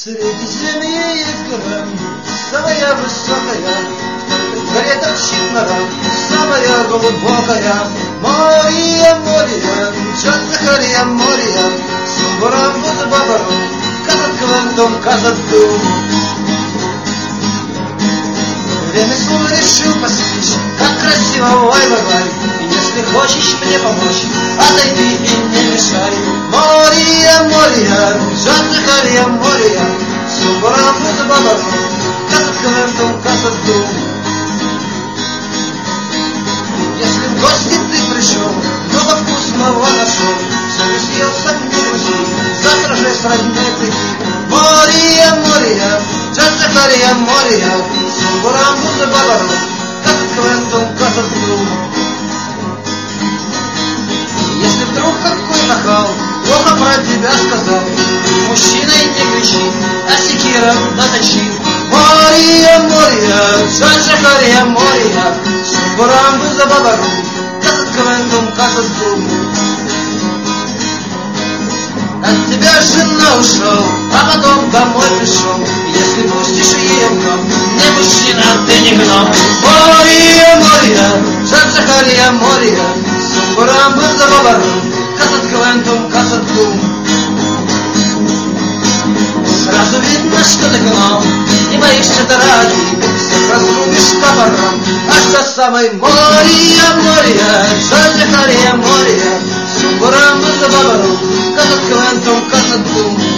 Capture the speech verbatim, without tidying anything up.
Средиземье есть гора, самая высокая, в горе торчит нора, самая глубокая. Море, море, чат Захария, море, Сумбурам, Бузбабару, Казат Квантум, Казат Дум. Ремесло решил постичь, как красиво, ой, бывай. И если хочешь мне помочь, отойди и не мешай. Море, море, чат Захария, море, Сумбурам, Бузбабару, Казат Квантум, Казат Дум. Если в гости ты пришел, много вкусного нашел, совесть съелся, не грузи, завтра же с родней приди. Море, море, чат Захария, море, Сумбурам, Бузбабару, Казат Квантум, Казат Дум. Если вдруг какой нахал плохо про тебя сказал, мужчиной не кричи, а секиром наточи. Море, море, чат Захария, море, Сумбурам, Бузбабару, Казат Квантум, Казат Дум. От тебя жена ушел, а потом домой пришел. Если пустишь ее в дом, не мужчина, ты не гном. Море, море, чат Захария, море, Сумбурам, Бузбабару, Казат Квантум, Казат Дум. Сразу видно, что ты гном, не боишься драки, всех разрубишь топором, аж до самой. Море, море, чат Захария, море, Сумбурам, Бузбабару, Казат Квантум, Казат Дум.